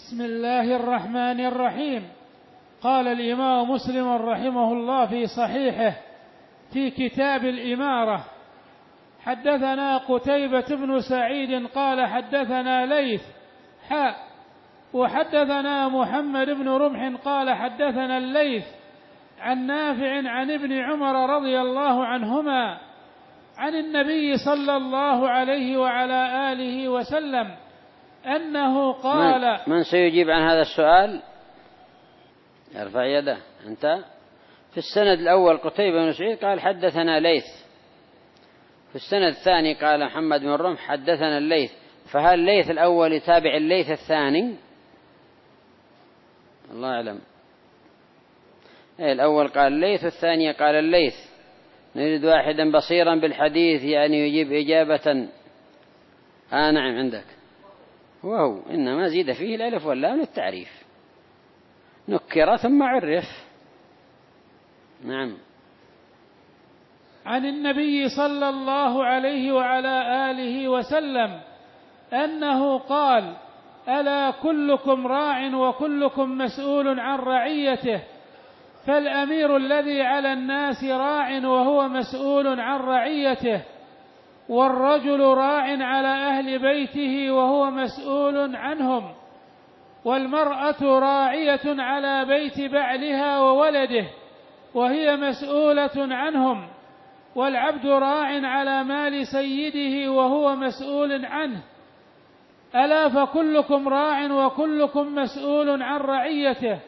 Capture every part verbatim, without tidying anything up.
بسم الله الرحمن الرحيم. قال الإمام مسلم رحمه الله في صحيحه في كتاب الإمارة: حدثنا قتيبة بن سعيد قال حدثنا ليث حاء وحدثنا محمد بن رمح قال حدثنا الليث عن نافع عن ابن عمر رضي الله عنهما عن النبي صلى الله عليه وعلى آله وسلم أنه قال. من, من سيجيب عن هذا السؤال؟ ارفع يده. أنت. في السند الأول قتيبة بن سعيد قال حدثنا ليث، في السند الثاني قال محمد بن رمح حدثنا الليث، فهل الليث الأول يتابع الليث الثاني؟ الله أعلم. الأول قال الليث والثاني قال الليث. نريد واحدا بصيرا بالحديث يعني يجيب إجابة. آه نعم عندك. وهو إنما زيد فيه الألف واللام للتعريف، نكر ثم عرف. نعم. عن النبي صلى الله عليه وعلى آله وسلم أنه قال: ألا كلكم راع وكلكم مسؤول عن رعيته، فالأمير الذي على الناس راع وهو مسؤول عن رعيته، والرجل راع على أهل بيته وهو مسؤول عنهم، والمرأة راعية على بيت بعلها وولده وهي مسؤولة عنهم، والعبد راع على مال سيده وهو مسؤول عنه. ألا فكلكم راع وكلكم مسؤول عن رعيته.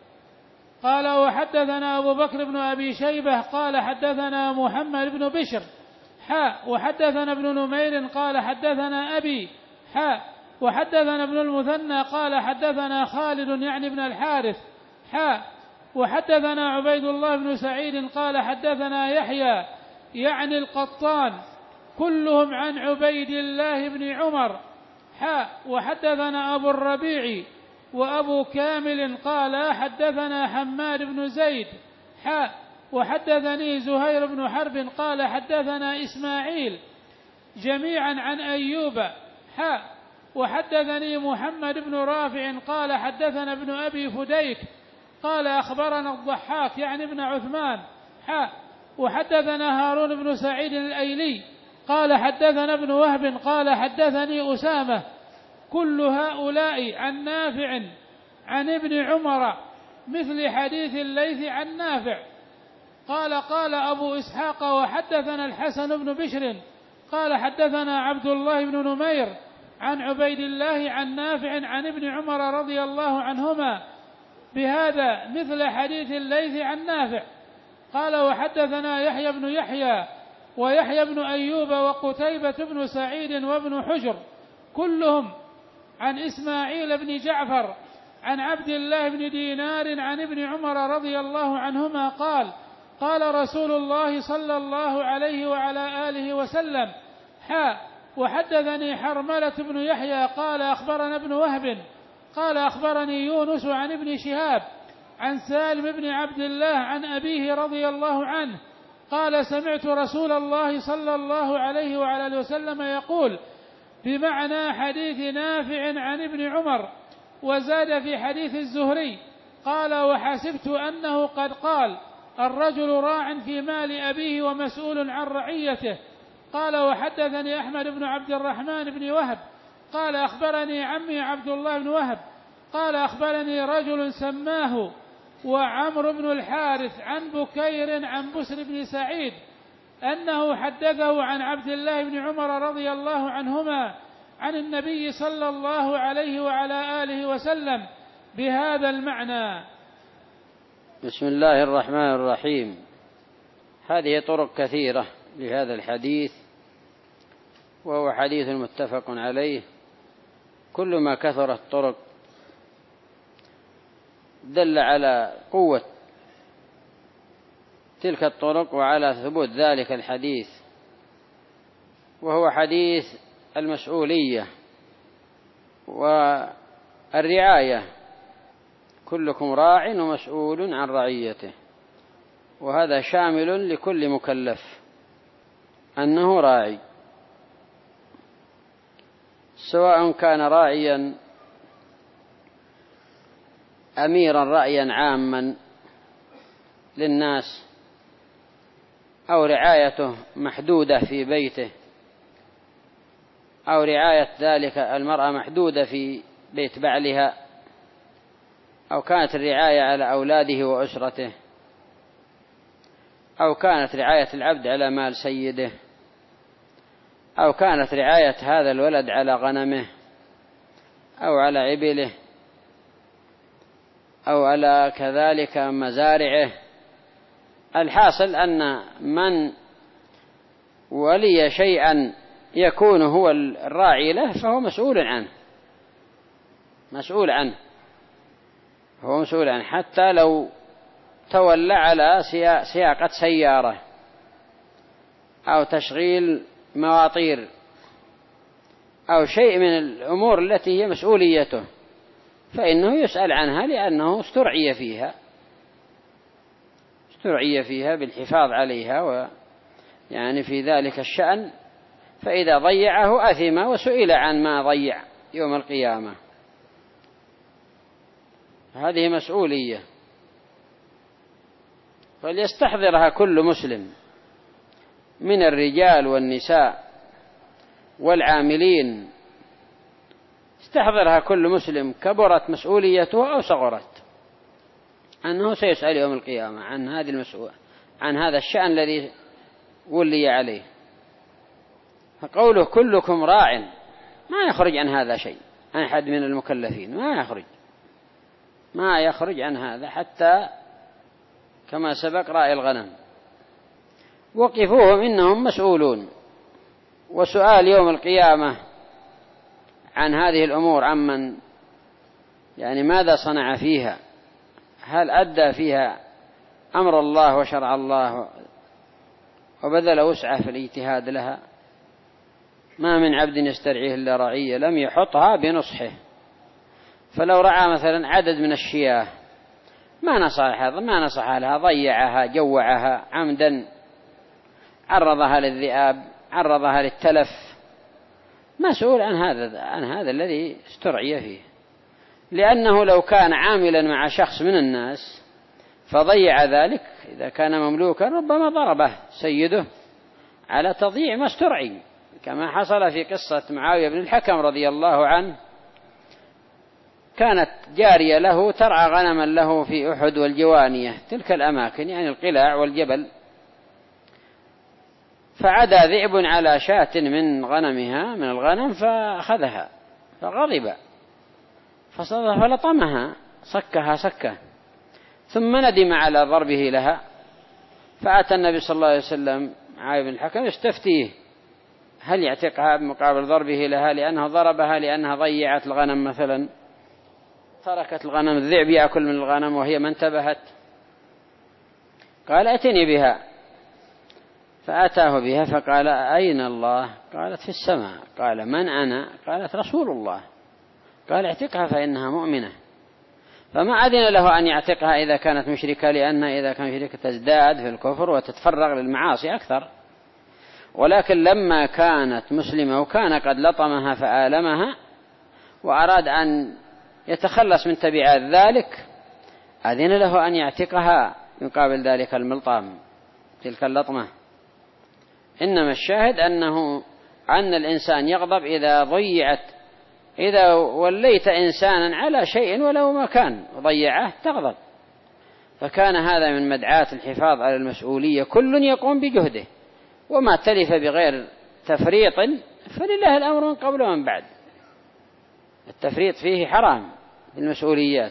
قال: وحدثنا أبو بكر بن أبي شيبة قال حدثنا محمد بن بشر حاء وحدثنا ابن نمير قال حدثنا أبي حاء وحدثنا ابن المثنى قال حدثنا خالد يعني ابن الحارث حاء وحدثنا عبيد الله بن سعيد قال حدثنا يحيى يعني القطان كلهم عن عبيد الله بن عمر حاء وحدثنا أبو الربيع وأبو كامل قال حدثنا حماد بن زيد حاء وحدثني زهير بن حرب قال حدثنا إسماعيل جميعا عن أيوب حاء وحدثني محمد بن رافع قال حدثنا ابن أبي فديك قال أخبرنا الضحاك يعني ابن عثمان حاء وحدثنا هارون بن سعيد الأيلي قال حدثنا ابن وهب قال حدثني أسامة كل هؤلاء عن نافع عن ابن عمر مثل حديث الليث عن نافع. قال قال أبو إسحاق: وحدثنا الحسن بن بشر قال حدثنا عبد الله بن نمير عن عبيد الله عن نافع عن ابن عمر رضي الله عنهما بهذا مثل حديث الليث عن نافع. قال: وحدثنا يحيى بن يحيى ويحيى بن أيوب وقتيبة بن سعيد وابن حجر كلهم عن إسماعيل بن جعفر عن عبد الله بن دينار عن ابن عمر رضي الله عنهما قال: قال رسول الله صلى الله عليه وعلى آله وسلم حاء وحدثني حرملة بن يحيى قال أخبرنا ابن وهب قال أخبرني يونس عن ابن شهاب عن سالم بن عبد الله عن أبيه رضي الله عنه قال: سمعت رسول الله صلى الله عليه وعلى آله وسلم يقول بمعنى حديث نافع عن ابن عمر، وزاد في حديث الزهري قال: وحسبت أنه قد قال: الرجل راع في مال أبيه ومسؤول عن رعيته. قال: وحدثني أحمد بن عبد الرحمن بن وهب قال أخبرني عمي عبد الله بن وهب قال أخبرني رجل سماه وعمر بن الحارث عن بكير عن بسر بن سعيد أنه حدثه عن عبد الله بن عمر رضي الله عنهما عن النبي صلى الله عليه وعلى آله وسلم بهذا المعنى. بسم الله الرحمن الرحيم. هذه طرق كثيرة لهذا الحديث، وهو حديث متفق عليه. كل ما كثرت طرق دل على قوة تلك الطرق وعلى ثبوت ذلك الحديث، وهو حديث المسؤولية والرعاية. كلكم راع ومسؤول عن رعيته، وهذا شامل لكل مكلف أنه راعي، سواء كان راعيا أميرا رأيا عاما للناس، أو رعايته محدودة في بيته، أو رعاية ذلك المرأة محدودة في بيت بعلها، أو كانت الرعاية على أولاده وأسرته، أو كانت رعاية العبد على مال سيده، أو كانت رعاية هذا الولد على غنمه أو على عبله أو على كذلك مزارعه. الحاصل أن من ولي شيئا يكون هو الراعي له فهو مسؤول عنه، مسؤول عنه هو مسؤول عنه، حتى لو تولى على سياقة سيارة أو تشغيل مواطير أو شيء من الأمور التي هي مسؤوليته، فإنه يسأل عنها لأنه استرعي فيها استرعي فيها بالحفاظ عليها ويعني في ذلك الشأن، فإذا ضيعه أثم وسئل عن ما ضيع يوم القيامة. هذه مسؤولية فليستحضرها كل مسلم من الرجال والنساء والعاملين، استحضرها كل مسلم كبرت مسؤوليته أو صغرت، أنه سيسأل يوم القيامة عن هذه المسؤولية، عن هذا الشأن الذي ولي عليه. فقوله كلكم راع ما يخرج عن هذا شيء، أحد من المكلفين ما يخرج ما يخرج عن هذا، حتى كما سبق راعي الغنم. وقفوهم إنهم مسؤولون، وسؤال يوم القيامة عن هذه الأمور عمن يعني ماذا صنع فيها، هل أدى فيها أمر الله وشرع الله وبذل وسعه في الاجتهاد لها. ما من عبد يسترعيه إلا رعية لم يحطها بنصحه، فلو رعى مثلا عدد من الشياه ما نصحها ما نصحها لها، ضيعها جوعها عمدا، عرضها للذئاب، عرضها للتلف، مسؤول عن هذا عن هذا الذي استرعي فيه. لأنه لو كان عاملا مع شخص من الناس فضيع ذلك، إذا كان مملوكا ربما ضربه سيده على تضييع ما استرعي، كما حصل في قصة معاوية بن الحكم رضي الله عنه. كانت جارية له ترعى غنما له في أحد والجوانية، تلك الأماكن يعني القلاع والجبل، فعدى ذئب على شاة من غنمها من الغنم فأخذها فغضب فصدف فلطمها صكها سكة، ثم ندم على ضربه لها، فأتى النبي صلى الله عليه وسلم معاوية بن الحكم يستفتيه هل يعتقها بمقابل ضربه لها لأنها ضربها لأنها ضيعت الغنم مثلا، تركت الغنم الذئب يأكل من الغنم وهي ما انتبهت. قال ائتني بها، فأتاه بها فقال أين الله؟ قالت في السماء. قال من أنا؟ قالت رسول الله. قال اعتقها فإنها مؤمنة. فما أذن له أن يعتقها إذا كانت مشركة، لأن إذا كانت مشركة تزداد في الكفر وتتفرغ للمعاصي أكثر، ولكن لما كانت مسلمة وكان قد لطمها فآلمها وأراد أن يتخلص من تبعات ذلك أذن له أن يعتقها مقابل ذلك الملطام تلك اللطمة. إنما الشاهد أنه أن الإنسان يغضب إذا ضيعت، إذا وليت إنسانا على شيء ولو ما كان وضيعه تغضب. فكان هذا من مدعاة الحفاظ على المسؤولية، كل يقوم بجهده، وما تلف بغير تفريط فلله الأمر من قبل ومن بعد. التفريط فيه حرام في المسؤوليات.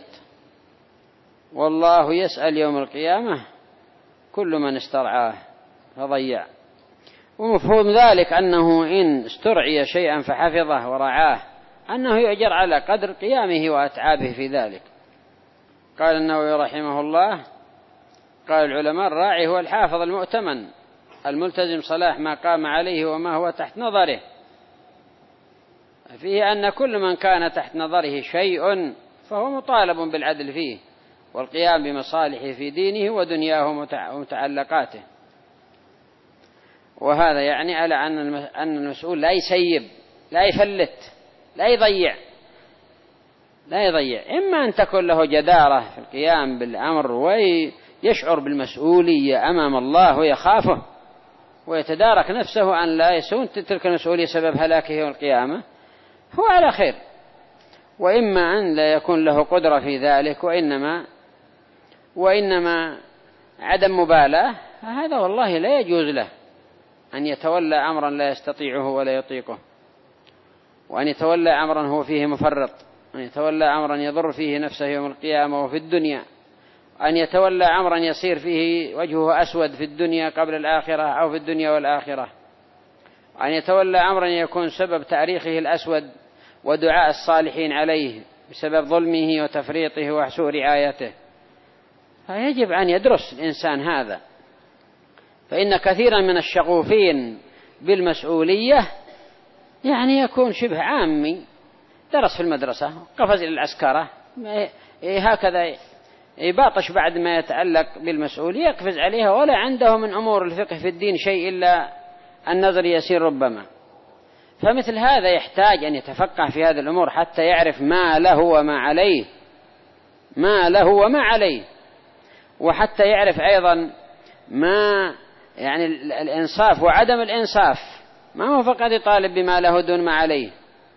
والله يسأل يوم القيامة كل من استرعاه فضيع. ومفهوم ذلك أنه إن استرعي شيئا فحفظه ورعاه أنه يؤجر على قدر قيامه وأتعابه في ذلك. قال النووي رحمه الله قال العلماء الراعي هو الحافظ المؤتمن الملتزم صلاح ما قام عليه وما هو تحت نظره، فيه أن كل من كان تحت نظره شيء فهو مطالب بالعدل فيه والقيام بمصالحه في دينه ودنياه ومتعلقاته. وهذا يعني على أن المسؤول لا يسيب لا يفلت لا يضيع، لا يضيع. إما أن تكون له جدارة في القيام بالأمر ويشعر بالمسؤولية أمام الله ويخافه ويتدارك نفسه أن لا يسون تلك المسؤولية سبب هلاكه يوم القيامة، هو على خير. وإما أن لا يكون له قدرة في ذلك وإنما وإنما عدم مبالاة، هذا والله لا يجوز له أن يتولى أمرا لا يستطيعه ولا يطيقه، وأن يتولى أمرا هو فيه مفرط، أن يتولى أمرا يضر فيه نفسه يوم القيامة وفي الدنيا، أن يتولى أمرا يصير فيه وجهه أسود في الدنيا قبل الآخرة أو في الدنيا والآخرة، أن يتولى أمرا يكون سبب تاريخه الأسود ودعاء الصالحين عليه بسبب ظلمه وتفريطه وسوء رعايته. فيجب أن يدرس الإنسان هذا، فإن كثيرا من الشغوفين بالمسؤولية يعني يكون شبه عامي، درس في المدرسة قفز إلى العسكرة هكذا يباطش بعد ما يتعلق بالمسؤولية يقفز عليها، ولا عنده من أمور الفقه في الدين شيء إلا النظر يسير ربما. فمثل هذا يحتاج أن يتفقه في هذه الأمور حتى يعرف ما له وما عليه، ما له وما عليه، وحتى يعرف أيضا ما يعني الإنصاف وعدم الإنصاف، ما هو فقط يطالب بما له دون ما عليه.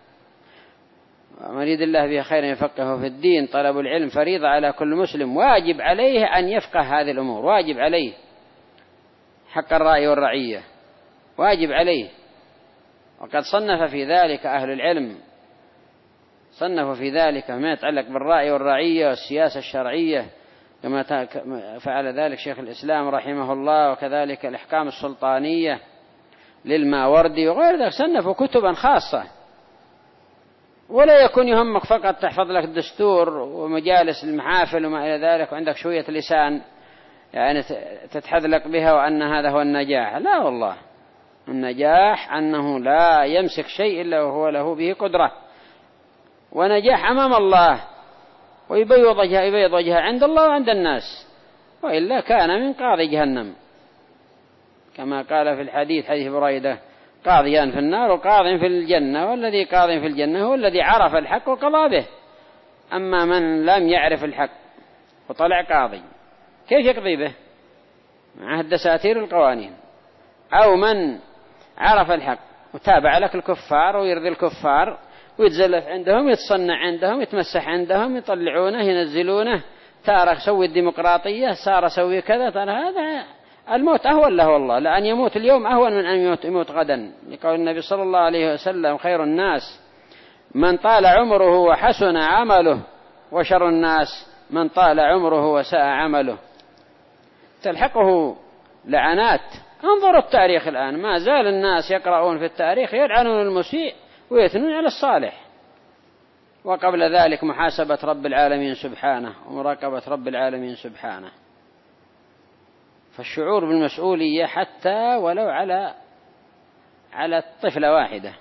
مريد الله به خير يفقهه في الدين، طلب العلم فريضة على كل مسلم، واجب عليه أن يفقه هذه الأمور، واجب عليه حق الرأي والرعية، واجب عليه. وقد صنف في ذلك أهل العلم، صنفوا في ذلك ما يتعلق بالرأي والرعية والسياسة الشرعية، كما فعل ذلك شيخ الإسلام رحمه الله، وكذلك الأحكام السلطانية للماوردي وغير ذلك، صنفوا كتبا خاصة. ولا يكون يهمك فقط تحفظ لك الدستور ومجالس المحافل وما إلى ذلك وعندك شوية لسان يعني تتحذلق بها وأن هذا هو النجاح. لا والله، النجاح أنه لا يمسك شيء إلا وهو له به قدرة، ونجاح أمام الله، ويبيض وجهه يبيض وجهه عند الله وعند الناس، وإلا كان من قاضي جهنم، كما قال في الحديث حديث بريدة: قاضيان في النار وقاض في الجنة، والذي قاض في الجنة هو الذي عرف الحق وقضى به. أما من لم يعرف الحق وطلع قاضي كيف يقضي به؟ معه الدساتير القوانين. أو من عرف الحق وتابع لك الكفار ويرضي الكفار ويتزلف عندهم، يتصنع عندهم، يتمسح عندهم، يطلعونه ينزلونه، تارك سوي الديمقراطية، صار سوي كذا، ترى هذا الموت أهون له والله، لأن يموت اليوم أهون من أن يموت, يموت غدا، لقول النبي صلى الله عليه وسلم: خير الناس من طال عمره وحسن عمله، وشر الناس من طال عمره وساء عمله. تلحقه لعنات. انظروا التاريخ الآن، ما زال الناس يقرؤون في التاريخ يلعنون المسيء ويثنون على الصالح. وقبل ذلك محاسبة رب العالمين سبحانه ومراقبة رب العالمين سبحانه. فالشعور بالمسؤولية حتى ولو على على طفلة واحدة.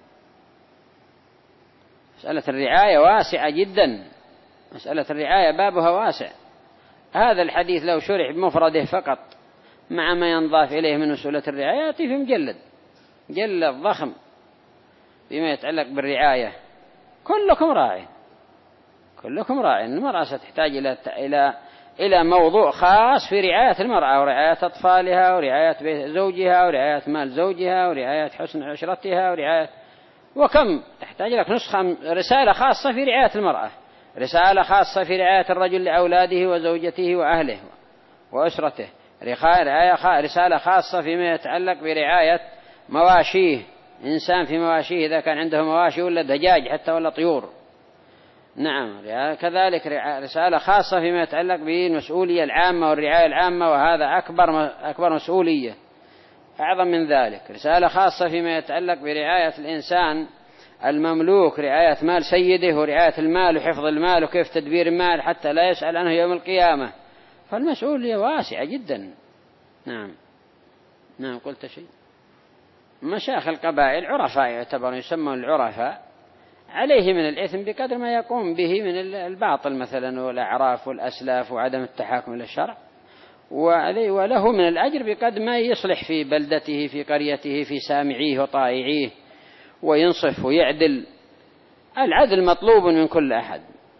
مسألة الرعاية واسعة جدا، مسألة الرعاية بابها واسع. هذا الحديث لو شرح بمفرده فقط مع ما ينضاف إليه من مسؤولية الرعاية يأتي في مجلد مجلد ضخم بما يتعلق بالرعاية. كلكم راع، كلكم راع. المرأة ستحتاج إلى إلى إلى موضوع خاص في رعاية المرأة ورعاية أطفالها ورعاية زوجها ورعاية مال زوجها ورعاية حسن عشرتها ورعاية، وكم تحتاج لك نسخة رسالة خاصة في رعاية المرأة، رسالة خاصة في رعاية الرجل لأولاده وزوجته وأهله وأسرته، رسالة خاصة فيما يتعلق برعاية مواشيه، إنسان في مواشيه إذا كان عنده مواشي ولا دجاج حتى ولا طيور. نعم، كذلك رسالة خاصة فيما يتعلق بالمسؤولية العامة والرعاية العامة، وهذا أكبر أكبر مسؤولية. أعظم من ذلك رسالة خاصة فيما يتعلق برعاية الإنسان المملوك، رعاية مال سيده ورعاية المال وحفظ المال وكيف تدبير المال حتى لا يسأل عنه يوم القيامة. فالمسؤولية واسعة جدا. نعم نعم قلت شيء. مشايخ القبائل عرفاء يعتبرون، يسمون العرفاء، عليه من الإثم بقدر ما يقوم به من الباطل مثلا والأعراف والأسلاف وعدم التحاكم للشرع، وعليه وله من الأجر بقدر ما يصلح في بلدته في قريته في سامعيه وطائعيه، وينصف ويعدل. العدل مطلوب من كل أحد،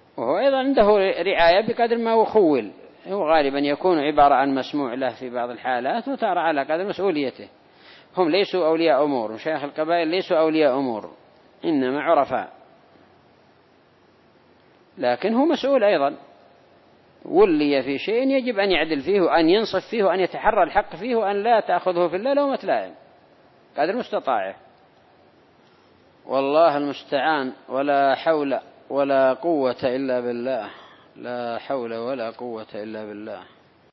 وهو أيضا عنده رعاية بقدر ما هو خول، هو غالبا يكون عبارة عن مسموع له في بعض الحالات، وترى على قدر مسؤوليته. هم ليسوا أولياء أمور، مشايخ القبائل ليسوا أولياء أمور، إنما عرفاء، لكن هو مسؤول أيضا، ولي في شيء يجب أن يعدل فيه وأن ينصف فيه وأن يتحرى الحق فيه وأن لا تأخذه في الله لومة لائم قدر مستطاعه. والله المستعان، ولا حول ولا قوة إلا بالله، لا حول ولا قوة إلا بالله.